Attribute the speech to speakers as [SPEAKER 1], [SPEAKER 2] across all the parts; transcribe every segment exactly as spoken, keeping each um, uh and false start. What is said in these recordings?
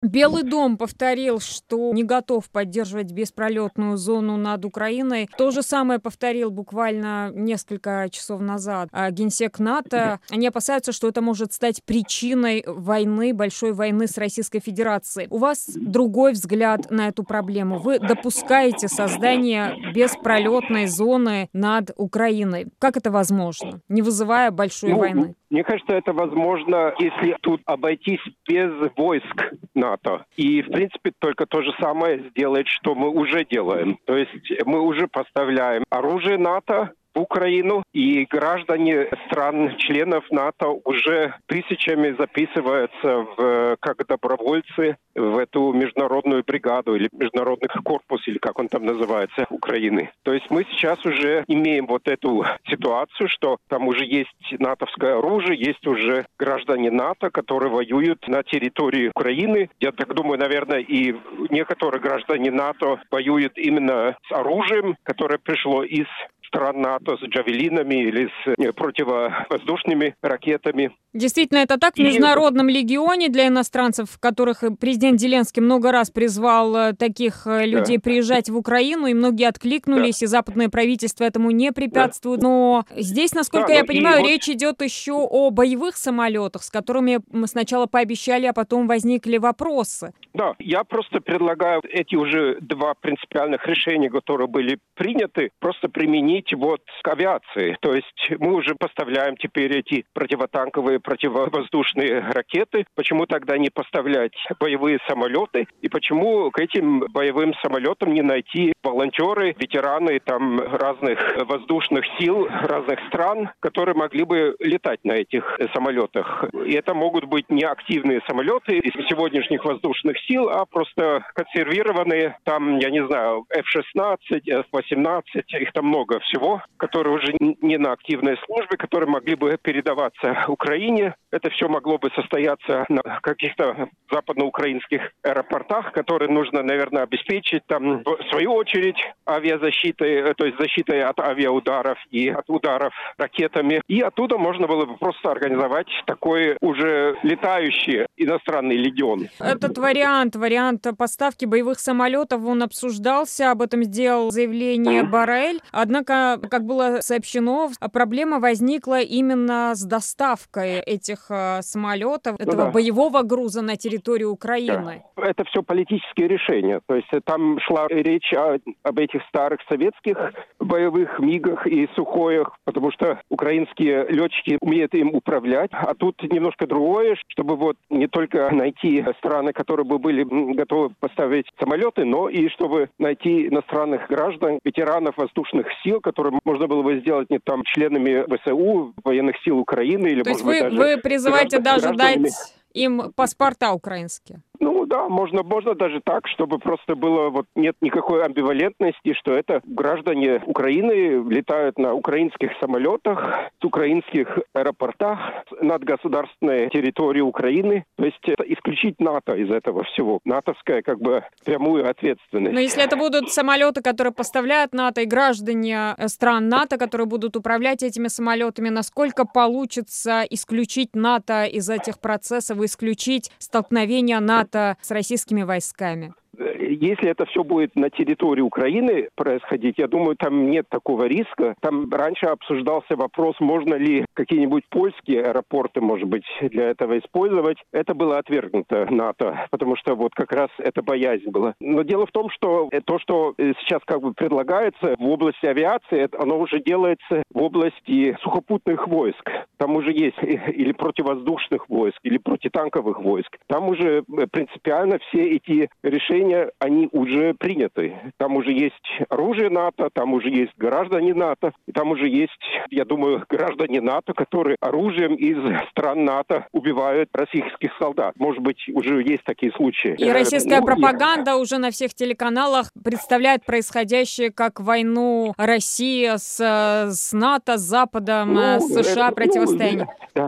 [SPEAKER 1] Белый дом повторил, что не готов поддерживать беспролетную зону над Украиной. То же самое повторил буквально несколько часов назад а, генсек НАТО. Они опасаются, что это может стать причиной войны, большой войны с Российской Федерацией. У вас другой взгляд на эту проблему. Вы допускаете создание беспролетной зоны над Украиной. Как это возможно, не вызывая большой
[SPEAKER 2] ну,
[SPEAKER 1] войны?
[SPEAKER 2] Мне кажется, это возможно, если тут обойтись без войск НАТО. И, в принципе, только то же самое сделать, что мы уже делаем. То есть мы уже поставляем оружие НАТО в Украину, и граждане стран-членов НАТО уже тысячами записываются в, как добровольцы в эту международную бригаду или международный корпус, или как он там называется, Украины. То есть мы сейчас уже имеем вот эту ситуацию, что там уже есть натовское оружие, есть уже граждане НАТО, которые воюют на территории Украины. Я так думаю, наверное, и некоторые граждане НАТО воюют именно с оружием, которое пришло из стран НАТО, с джавелинами или с противовоздушными ракетами.
[SPEAKER 1] Действительно, это так. В Международном легионе для иностранцев, в которых президент Зеленский много раз призвал таких людей да. приезжать в Украину, и многие откликнулись, да. и западное правительство этому не препятствует. Да. Но здесь, насколько да, я понимаю, речь вот... идет еще о боевых самолетах, с которыми мы сначала пообещали, а потом возникли вопросы.
[SPEAKER 2] Да, я просто предлагаю эти уже два принципиальных решения, которые были приняты, просто применить вот к авиации. То есть мы уже поставляем теперь эти противотанковые, противовоздушные ракеты. Почему тогда не поставлять боевые самолеты? И почему к этим боевым самолетам не найти волонтеры, ветераны там разных воздушных сил, разных стран, которые могли бы летать на этих самолетах? И это могут быть не активные самолеты из сегодняшних воздушных сил, а просто консервированные, там, я не знаю, эф шестнадцать, эф восемнадцать, их там много всего, которые уже не на активной службе, которые могли бы передаваться Украине. Это все могло бы состояться на каких-то западноукраинских аэропортах, которые нужно, наверное, обеспечить там, в свою очередь, авиазащитой, то есть защитой от авиаударов и от ударов ракетами. И оттуда можно было бы просто организовать такой уже летающий иностранный легион.
[SPEAKER 1] Этот вариант, вариант поставки боевых самолетов, он обсуждался, об этом сделал заявление Боррель. Однако, как было сообщено, проблема возникла именно с доставкой этих э, самолетов, этого ну, да. боевого груза на территорию Украины.
[SPEAKER 2] Да. Это все политические решения. То есть там шла речь о, об этих старых советских боевых МиГах и Сухоях, потому что украинские летчики умеют им управлять. А тут немножко другое, чтобы вот не только найти страны, которые бы были готовы поставить самолеты, но и чтобы найти иностранных граждан, ветеранов воздушных сил, которые можно было бы сделать не там членами ВСУ, военных сил Украины, или,
[SPEAKER 1] То
[SPEAKER 2] может
[SPEAKER 1] есть вы,
[SPEAKER 2] быть, даже
[SPEAKER 1] вы призываете даже
[SPEAKER 2] гражданами...
[SPEAKER 1] дать им паспорта украинские?
[SPEAKER 2] Ну да, можно, можно даже так, чтобы просто было, вот нет никакой амбивалентности, что это граждане Украины летают на украинских самолетах, с украинских аэропортах над государственной территорией Украины. То есть это исключить НАТО из этого всего. НАТОвская как бы прямую ответственность.
[SPEAKER 1] Но если это будут самолеты, которые поставляют НАТО, и граждане стран НАТО, которые будут управлять этими самолетами, насколько получится исключить НАТО из этих процессов, исключить столкновения НАТО с российскими войсками?
[SPEAKER 2] Если это все будет на территории Украины происходить, я думаю, там нет такого риска. Там раньше обсуждался вопрос, можно ли какие-нибудь польские аэропорты, может быть, для этого использовать. Это было отвергнуто НАТО, потому что вот как раз эта боязнь была. Но дело в том, что то, что сейчас как бы предлагается в области авиации, оно уже делается в области сухопутных войск. Там уже есть или противовоздушных войск, или противотанковых войск. Там уже принципиально все эти решения, они уже приняты. Там уже есть оружие НАТО, там уже есть граждане НАТО, и там уже есть, я думаю, граждане НАТО, которые оружием из стран НАТО убивают российских солдат. Может быть, уже есть такие случаи.
[SPEAKER 1] И российская ну, пропаганда и... уже на всех телеканалах представляет происходящее как войну России с, с НАТО, с Западом, ну, с США,
[SPEAKER 2] это,
[SPEAKER 1] противостояние.
[SPEAKER 2] Ну, да.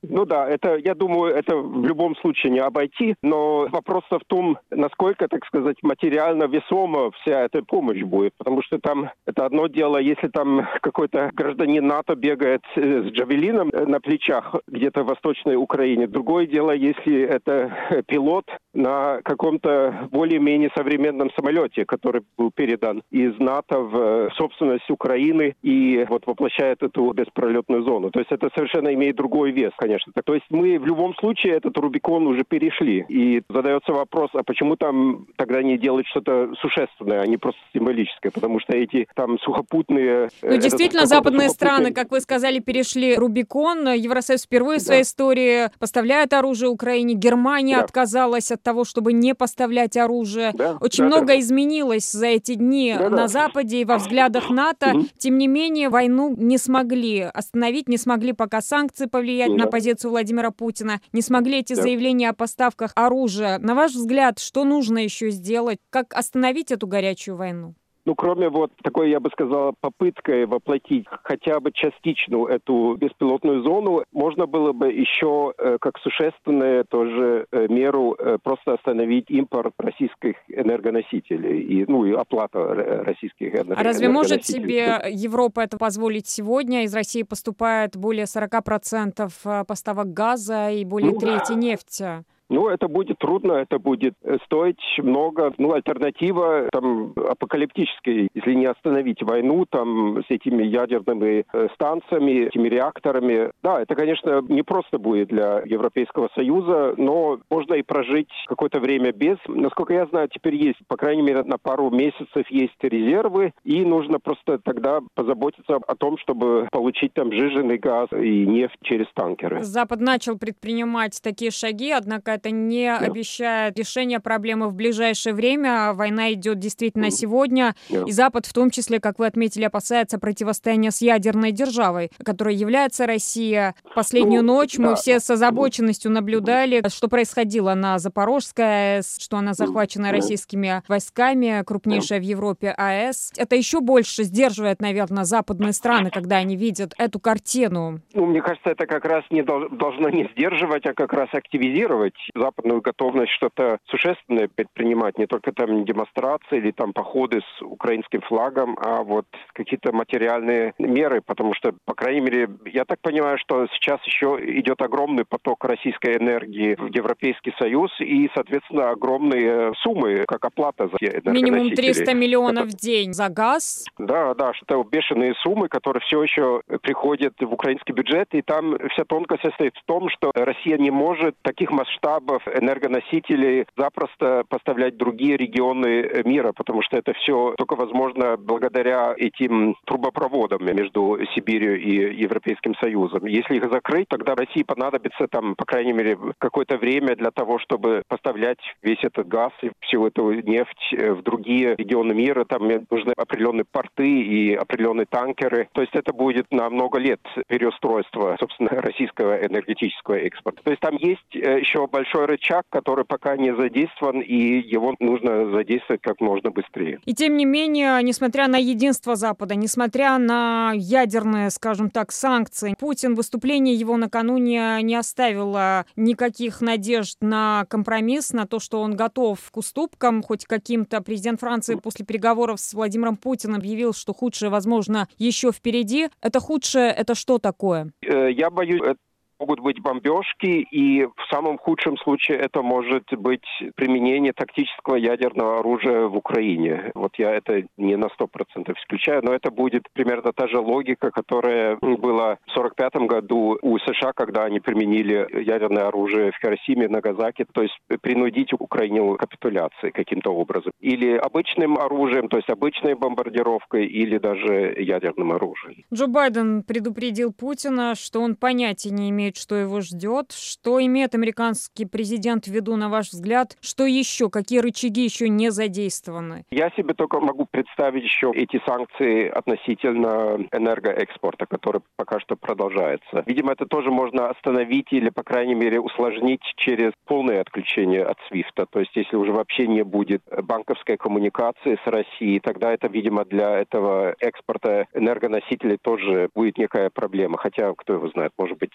[SPEAKER 2] Ну да, это, я думаю, это в любом случае не обойти, но вопрос в том, насколько, так сказать, материально весома вся эта помощь будет, потому что там это одно дело, если там какой-то гражданин НАТО бегает с джавелином на плечах где-то в Восточной Украине, другое дело, если это пилот на каком-то более-менее современном самолете, который был передан из НАТО в собственность Украины и вот воплощает эту беспролетную зону. То есть это совершенно имеет другой вес, конечно. То есть мы в любом случае этот Рубикон уже перешли. И задается вопрос, а почему там тогда не делать что-то существенное, а не просто символическое? Потому что эти там сухопутные...
[SPEAKER 1] Ну, действительно, западные страны, как вы сказали, перешли Рубикон. Евросоюз впервые в своей да. истории поставляет оружие Украине. Германия да. отказалась от того, чтобы не поставлять оружие. Да. Очень да, много да. изменилось за эти дни да, на да. Западе и во взглядах НАТО. Угу. Тем не менее, войну не смогли остановить, не смогли пока санкции повлиять да. на позицию Владимира Путина, не смогли эти да. заявления о поставках оружия. На ваш взгляд, что нужно еще сделать? Как остановить эту горячую войну?
[SPEAKER 2] Ну, кроме вот такой, я бы сказал, попыткой воплотить хотя бы частичную эту беспилотную зону, можно было бы еще э, как существенную тоже э, меру э, просто остановить импорт российских энергоносителей и, ну, и оплата российских энергоносителей.
[SPEAKER 1] А разве может себе Европа это позволить сегодня? Из России поступает более сорок процентов поставок газа и более ну, трети нефти.
[SPEAKER 2] Ну, это будет трудно, это будет стоить много. Ну, альтернатива там апокалиптическая, если не остановить войну там с этими ядерными станциями, этими реакторами. Да, это, конечно, не просто будет для Европейского Союза, но можно и прожить какое-то время без. Насколько я знаю, теперь есть, по крайней мере, на пару месяцев есть резервы, и нужно просто тогда позаботиться о том, чтобы получить там сжиженный газ и нефть через танкеры.
[SPEAKER 1] Запад начал предпринимать такие шаги, однако это не yeah. обещает решения проблемы в ближайшее время. Война идет действительно mm. сегодня. Yeah. И Запад, в том числе, как вы отметили, опасается противостояния с ядерной державой, которой является Россия. Последнюю ну, ночь мы yeah. все с озабоченностью наблюдали, что происходило на Запорожской АЭС, что она захвачена yeah. российскими войсками, крупнейшая yeah. в Европе АЭС. Это еще больше сдерживает, наверное, западные страны, когда они видят эту картину.
[SPEAKER 2] Ну, мне кажется, это как раз не должно не сдерживать, а как раз активизировать западную готовность что-то существенное предпринимать, не только там демонстрации или там походы с украинским флагом, а вот какие-то материальные меры, потому что, по крайней мере, я так понимаю, что сейчас еще идет огромный поток российской энергии в Европейский Союз и, соответственно, огромные суммы, как оплата за энергоносители.
[SPEAKER 1] Минимум триста миллионов в день за газ.
[SPEAKER 2] Да, да, что бешеные суммы, которые все еще приходят в украинский бюджет, и там вся тонкость состоит в том, что Россия не может таких масштабов энергоносителей запросто поставлять другие регионы мира, потому что это все только возможно благодаря этим трубопроводам между Сибирью и Европейским Союзом. Если их закрыть, тогда России понадобится там, по крайней мере, какое-то время для того, чтобы поставлять весь этот газ и всю эту нефть в другие регионы мира. Там нужны определенные порты и определенные танкеры. То есть это будет на много лет переустройство, собственно, российского энергетического экспорта. То есть там есть еще большой рычаг, который пока не задействован, и его нужно задействовать как можно быстрее.
[SPEAKER 1] И тем не менее, несмотря на единство Запада, несмотря на ядерные, скажем так, санкции, Путин, выступление его накануне не оставило никаких надежд на компромисс, на то, что он готов к уступкам, хоть каким-то. Президент Франции после переговоров с Владимиром Путиным объявил, что худшее, возможно, еще впереди. Это худшее, это что такое?
[SPEAKER 2] Я боюсь, могут быть бомбежки, и в самом худшем случае это может быть применение тактического ядерного оружия в Украине. Вот я это не на сто процентов исключаю, но это будет примерно та же логика, которая была в сорок пятом году у США, когда они применили ядерное оружие в Хиросиме и Нагасаки, то есть принудить Украину к капитуляции каким-то образом. Или обычным оружием, то есть обычной бомбардировкой, или даже ядерным оружием.
[SPEAKER 1] Джо Байден предупредил Путина, что он понятия не имеет, что его ждет. Что имеет американский президент в виду, на ваш взгляд? Что еще? Какие рычаги еще не задействованы?
[SPEAKER 2] Я себе только могу представить еще эти санкции относительно энергоэкспорта, который пока что продолжается. Видимо, это тоже можно остановить или, по крайней мере, усложнить через полное отключение от свифта. То есть, если уже вообще не будет банковской коммуникации с Россией, тогда это, видимо, для этого экспорта энергоносителей тоже будет некая проблема. Хотя, кто его знает, может быть, тогда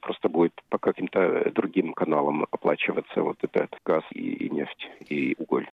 [SPEAKER 2] просто будет по каким-то другим каналам оплачиваться вот этот газ и, и нефть, и уголь.